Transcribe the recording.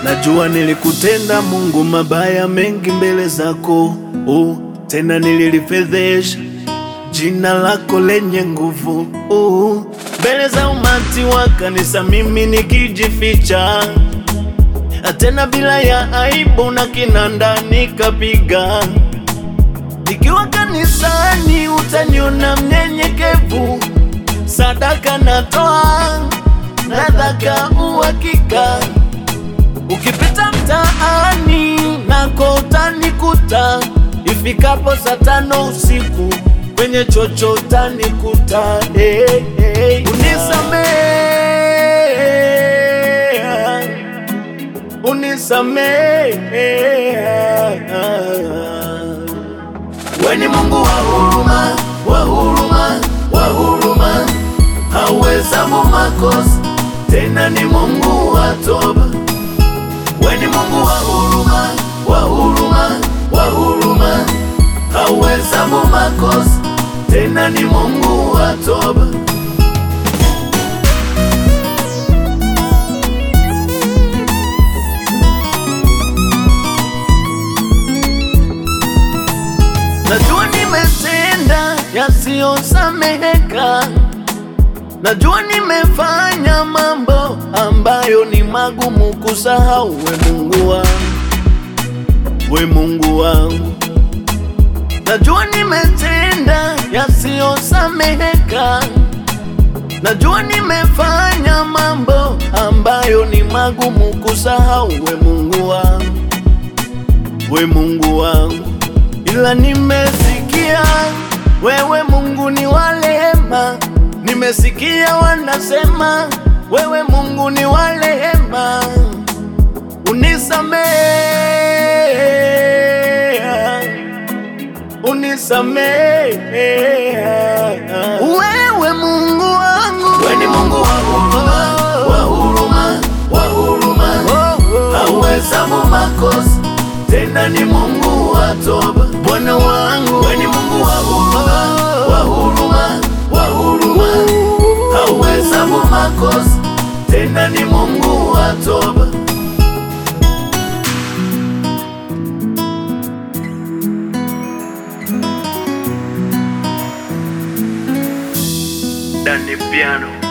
Najua nilikutenda Mungu mabaya mengi mbele zako, tena nililifedhesha jina lako lenye nguvu, mbele za umati wa kanisa mimi nikijificha, tena bila ya aibu na kinanda nikapiga. Nikiwa kanisani utaniona mnyenyekevu, sadaka natoa nadhaka uhakika. Ukipita mtaani nako utanikuta, ifikapo saa 5 usiku kwenye chocho utanikuta. Unisamehe, wewe ni Mungu wa huruma, wa huruma, wa huruma, hauhesabu makosa, tena ni Mungu wa toba. Wewe ni Mungu wa huruma, wa huruma, wa huruma, hauhesabu makosa, tena ni Mungu wa toba. Najua nimetenda yasiyosameheka, najua nimefanya mambo ambayo ni magumu kusahau. We Mungu wangu, we Mungu wangu, najua nimetenda yasiyosameheka, najua nimefanya mambo ambayo ni magumu kusahau. We Mungu wangu, we Mungu wangu, ila nimesikia wewe Mungu ni wa rehema. Nimesikia wanasema wewe Mungu ni wa rehema. Unisamehe, unisamehe, wewe Mungu wangu. Wewe ni Mungu wa huruma, wa huruma, wa huruma, hauhesabu makosa, tena ni Mungu wa toba. Bwana wangu, wewe ni Mungu wa huruma, wa huruma, wa huruma, hauhesabu makosa, tena ni Mungu wa toba. Dani Piano.